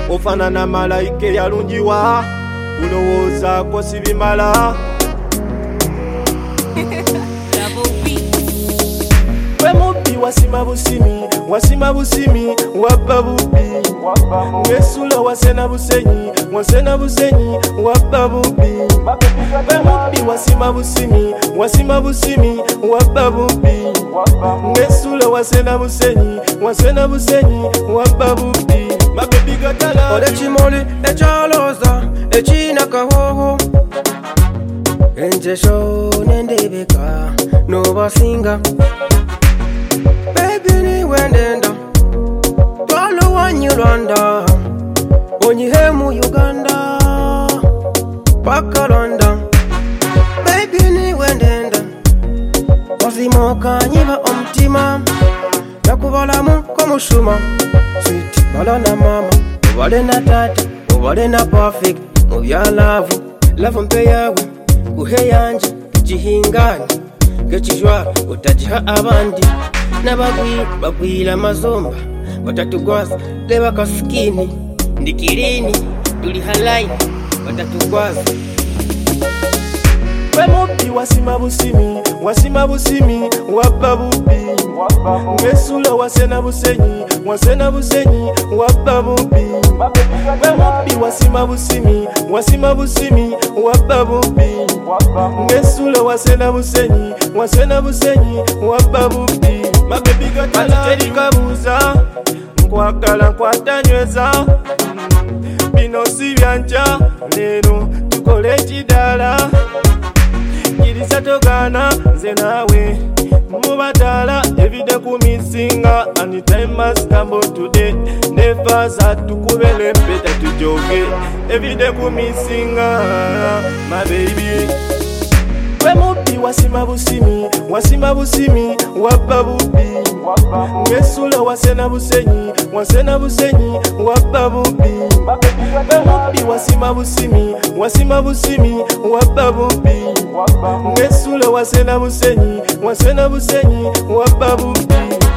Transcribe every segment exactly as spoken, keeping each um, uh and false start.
ofanana malayika yalungiwa ulowooza ko sibimala we mubbi wasima busimi wasima busimi wabba bubbi ngesula wasena busenyi wasena busenyi wabba bubbi we mubbi wasima busimi wasima busimi wabba bubbi ngesula wasena busenyi wasena busenyi wabba bubbi mabebi gatala ole chimoli echaloza echina kahoho enjesho nendebeka no basinga baby ni wendenda twalo wanyiranda onyihemu Uganda paka London baby ni wendenda wasimoka nyiba omutima nakubalamu komushuma sweet balana mama ubale na tata ubale na perfect mu bya love love mpe yawe uhe yanje gihinganye gechijwa utajiha abandi nabagwi bagwira mazomba batatugwaza leba kaskini ndikirini tuli halai batatugwaza we mubbi wasima busimi wasima busimi wabba bubbi ngesula wasena busenyi wasena busenyi wabba bubbi we mubbi wasima busimi wasima busimi wabba bubbi ngesula wasena busenyi wasena busenyi wabba bubbi mabebi gatala terikabuza nkwagala nkwatanyweza bino si byanja lero tukole ekidala kirisa togana nze nawe mubatala evide kumisinga anytime must come today never that tukubele mpeta tujoge evide kumisinga my baby we mubbi wasima busimi wasima busimi wabba bubbi ngesula wasena busenyi wasena busenyi wabba bubbi we mubbi wasima busimi wasima busimi wabba bubbi ngesula wasena busenyi wasena busenyi wabba bubbi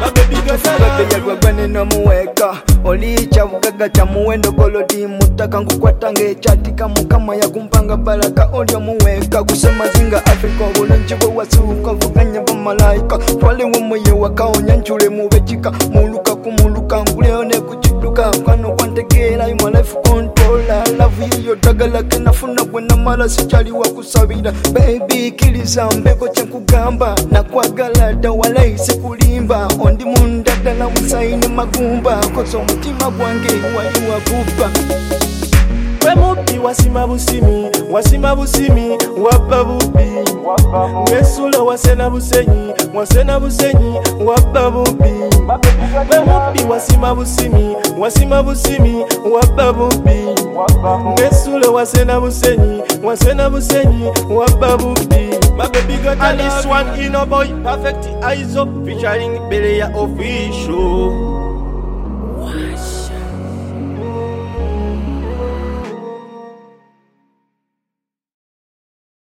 yagwagwane nomuweka olicha bugaga cha muwendo golodi mutaka ngukwatanga echatika mukama yakumpanga baraka olyo muweka kusema zinga Afrika obulungi bwe wasuuka vuganya bamalayika twaliwo muye wakaonya njule mubekika muluka kumuluka nguleo ne kuchiduka kwano kwantegeera my life controller love you yotagala kenafuna bwena mala sichali wakusabira baby kiliza mbeko chenkugamba nakwagala dawala isikulimba ondi mundadala musaine magumba koso mutima gwange wali wakupa we mubbi wasima busimi wasima busimi wabba bubbi ngesula wasena busenyi wasena busenyi wabba bubbi we mubbi wasima busimi wasima busimi wabba bubbi ngesula wasena busenyi wasena busenyi wabba bubbi mabebi got this one in a boy perfect eyes up featuring Belia official